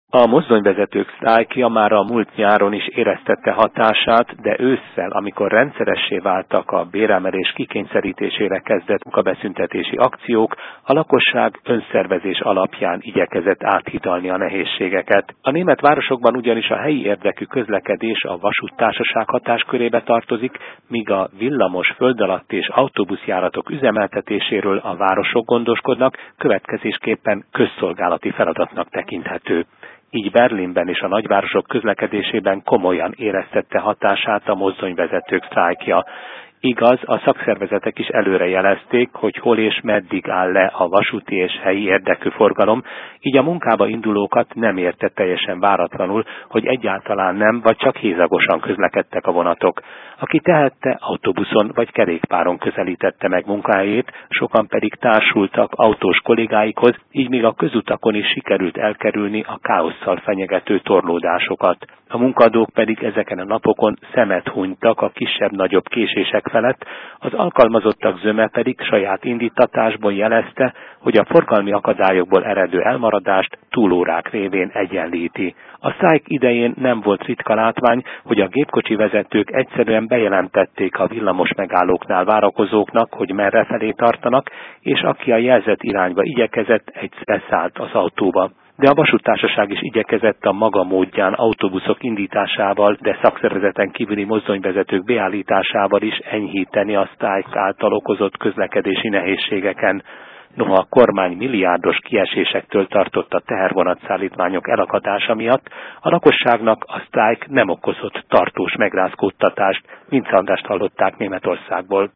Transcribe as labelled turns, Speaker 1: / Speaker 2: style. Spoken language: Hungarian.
Speaker 1: A mozdonyvezetők sztrájkja már a múlt nyáron is éreztette hatását, de ősszel, amikor rendszeressé váltak a béremelés kikényszerítésére kezdett munkabeszüntetési akciók, a lakosság önszervezés alapján igyekezett áthidalni a nehézségeket. A német városokban ugyanis a helyi érdekű közlekedés a vasúttársaság hatáskörébe tartozik, míg a villamos, földalatti és autóbuszjáratok üzemeltetéséről a városok gondoskodnak, következésképpen közszolgálati feladatnak tekinthető. Így Berlinben és a nagyvárosok közlekedésében komolyan éreztette hatását a mozdonyvezetők sztrájkja. Igaz, a szakszervezetek is előre jelezték, hogy hol és meddig áll le a vasúti és helyi érdekű forgalom, így a munkába indulókat nem érte teljesen váratlanul, hogy egyáltalán nem, vagy csak hézagosan közlekedtek a vonatok. Aki tehette, autóbuszon vagy kerékpáron közelítette meg munkahelyét, sokan pedig társultak autós kollégáikhoz, így még a közutakon is sikerült elkerülni a káosszal fenyegető torlódásokat. A munkadók pedig ezeken a napokon szemet hunytak a kisebb-nagyobb késések felett, az alkalmazottak zöme pedig saját indítatásból jelezte, hogy a forgalmi akadályokból eredő elmaradást túlórák révén egyenlíti. A sztrájk idején nem volt ritka látvány, hogy a gépkocsi vezetők egyszerűen bejelentették a villamos megállóknál várakozóknak, hogy merrefelé tartanak, és aki a jelzett irányba igyekezett, egyszerre szállt az autóba. De a vasúttársaság is igyekezett a maga módján autóbuszok indításával, de szakszervezeten kívüli mozdonyvezetők beállításával is enyhíteni a sztrájk által okozott közlekedési nehézségeken. Noha a kormány milliárdos kiesésektől tartott a tehervonatszállítmányok elakadása miatt, a lakosságnak a sztrájk nem okozott tartós megrázkódtatást, mint Andrást hallották Németországból.